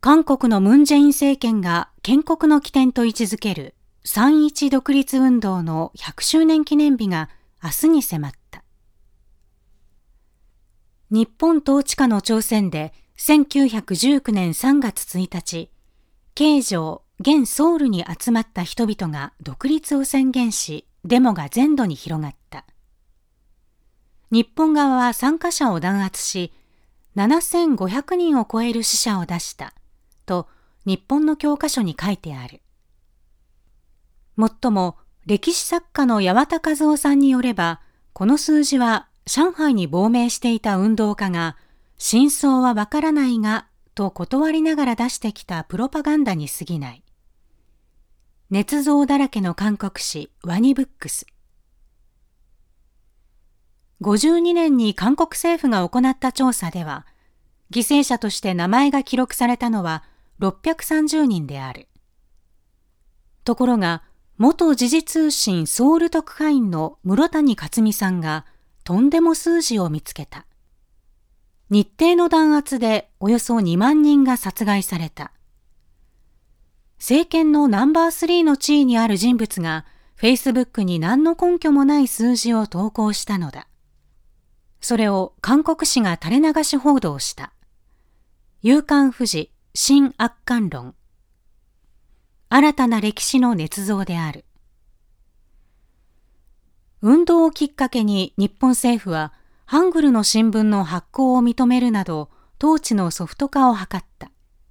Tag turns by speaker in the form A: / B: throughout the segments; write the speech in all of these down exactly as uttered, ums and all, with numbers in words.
A: 韓国のムン・ジェイン政権が建国の起点と位置づけるさんいち独立運動のひゃくしゅうねん記念日が明日に迫った。日本統治下の朝鮮でせんきゅうひゃくじゅうきゅうねんさんがつついたち、京城、現ソウルに集まった人々が独立を宣言し、デモが全土に広がった。日本側は参加者を弾圧し、ななせんごひゃくにんを超える死者を出したと日本の教科書に書いてある。もっとも歴史作家の八幡和夫さんによれば、この数字は上海に亡命していた運動家が真相はわからないがと断りながら出してきたプロパガンダに過ぎない。捏造だらけの韓国紙ワニブックス。ごじゅうにねんに韓国政府が行った調査では、犠牲者として名前が記録されたのはろっぴゃくさんじゅうにんである。ところが、元時事通信ソウル特派員の室谷克美さんがとんでも数字を見つけた。日程の弾圧でおよそにまんにんが殺害された。政権のナンバースリーの地位にある人物が Facebook に何の根拠もない数字を投稿したのだ。それを韓国紙が垂れ流し報道した。夕刊フジ新悪貫論。新たな歴史の捏造である。運動をきっかけに日本政府はハングルの新聞の発行を認めるなど統治のソフト化を図った。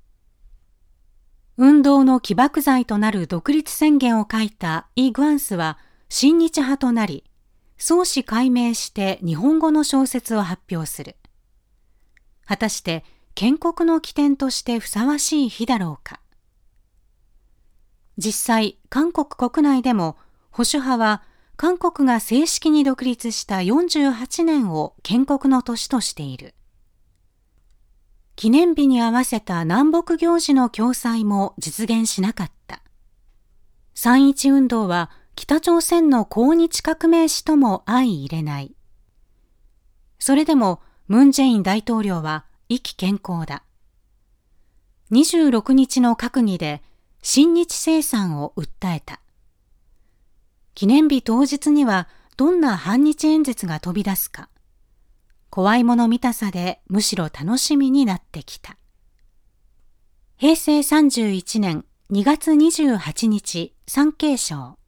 A: 運動の起爆剤となる独立宣言を書いたイ・グァンスは親日派となり、相思改名して日本語の小説を発表する。果たして建国の起点としてふさわしい日だろうか。実際、韓国国内でも保守派は韓国が正式に独立したよんじゅうはちねんを建国の年としている。記念日に合わせた南北行事の共催も実現しなかった。さんいち運動は北朝鮮の抗日革命史とも相入れない。それでもムン・ジェイン大統領は意気軒高だ。にじゅうろくにちの閣議で親日清算を訴えた。記念日当日にはどんな反日演説が飛び出すか、怖いもの見たさでむしろ楽しみになってきた。へいせいさんじゅういちねんにがつにじゅうはちにち、産経省。